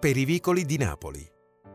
per i vicoli di Napoli.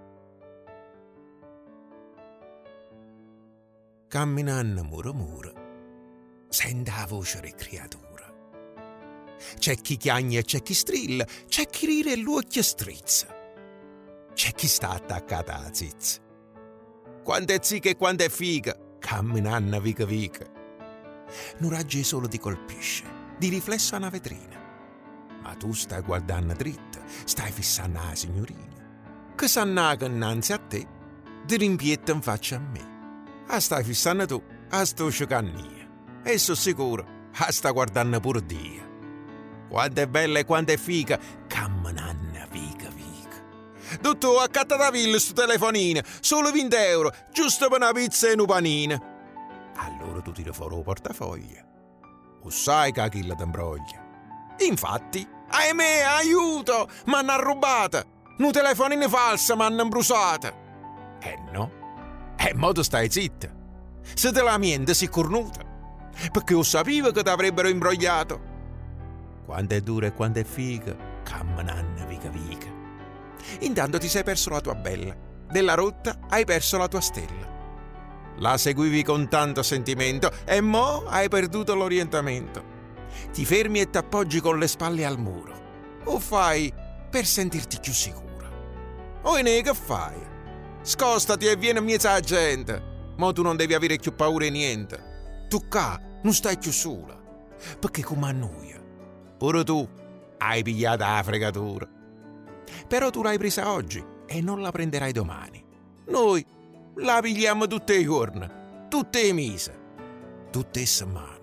Camminando muro muro, sente la voce delle creature. C'è chi chiagna e c'è chi strilla, c'è chi ride e l'occhio strizza. C'è chi sta attaccato alla zizza. Quando è zicca e quando è figa, camminando vica vica. Un raggio di sole ti colpisce, di riflesso a una vetrina. Ma tu stai guardando dritta, stai fissando la signorina, che s'annaga innanzi a te, ti rimpietta in faccia a me. Stai fissando tu, sto scioccannia. E sono sicuro, sta guardando pure Dio. Quanto è bella e quanto è figa, camminando vica vica. Dottore, accatta da villa sto telefonino, solo 20 euro, giusto per una pizza e un panino. Allora tu tiri fuori il portafoglio. O sai che chi la t'imbroglia. Infatti, ahimè, aiuto, m'hanno rubata. Un telefonino falso m'hanno imbrusata. No, mo tu stai zitta. Se te la miente si cornuta, perché io sapevo che ti avrebbero imbrogliato. Quando è dura e quando è figa, camminando vica vica. Intanto ti sei perso la tua bella, della rotta hai perso la tua stella. La seguivi con tanto sentimento e mo hai perduto l'orientamento. Ti fermi e t'appoggi con le spalle al muro. O fai per sentirti più sicura? O che fai? Scostati e vieni in mezzo alla gente. Mo tu non devi avere più paura di niente. Tu qua non stai più sola, perché come a noi pure tu hai pigliato la fregatura. Però tu l'hai presa oggi e non la prenderai domani. Noi la pigliamo tutte le giorni, tutte le mesi, tutte le settimane.